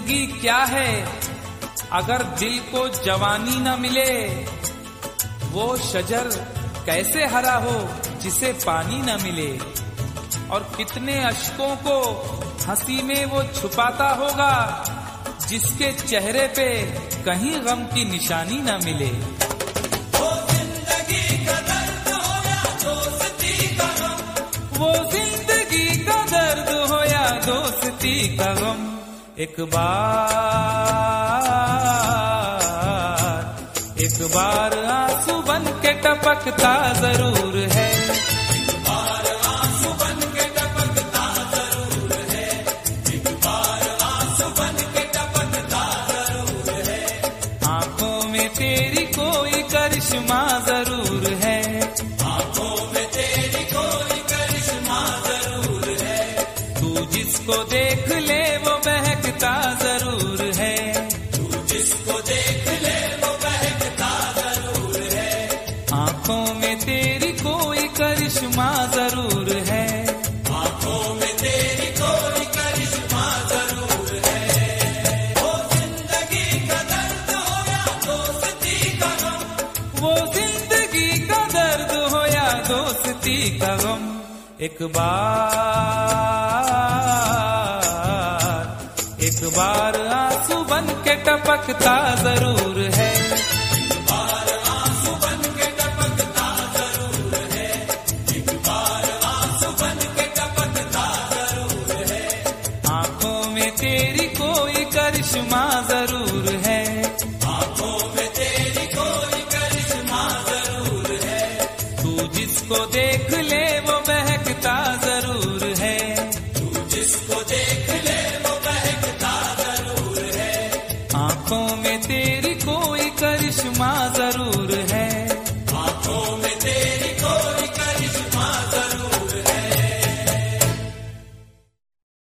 जिंदगी क्या है अगर दिल को जवानी न मिले, वो शजर कैसे हरा हो जिसे पानी न मिले, और कितने अश्कों को हंसी में वो छुपाता होगा जिसके चेहरे पे कहीं गम की निशानी न मिले। वो जिंदगी का दर्द हो या दोस्ती का गम, वो जिंदगी का दर्द हो या दोस्ती का गम, एक बार आंसू बन के टपकता जरूर है, एक बार आंसू बन के टपकता जरूर है, एक बार आंसू बन के टपकता जरूर है। आंखों में तेरी कोई करिश्मा जरूर है, आंखों में तेरी कोई करिश्मा जरूर है, तू जिसको देख ले वो बहकता जरूर है, तू जिसको देख ले वो बहकता जरूर है। आंखों में तेरी कोई करिश्मा जरूर है, आंखों में तेरी कोई करिश्मा जरूर है। वो जिंदगी का दर्द हो या दोस्ती का गम, वो जिंदगी का दर्द हो या दोस्ती का गम, एक बार आंसू बन के टपकता जरूर है, एक बार आंसू बन के टपकता जरूर है, एक बार आंसू बन के टपकता जरूर है। आंखों में तेरी कोई करिश्मा जरूर है, आंखों में तेरी कोई करिश्मा जरूर है, तू जिसको देख ले वो बहकता जरूर है, तू जिसको देख ले वो बहकता जरूर है। आंखों में तेरी कोई करिश्मा जरूर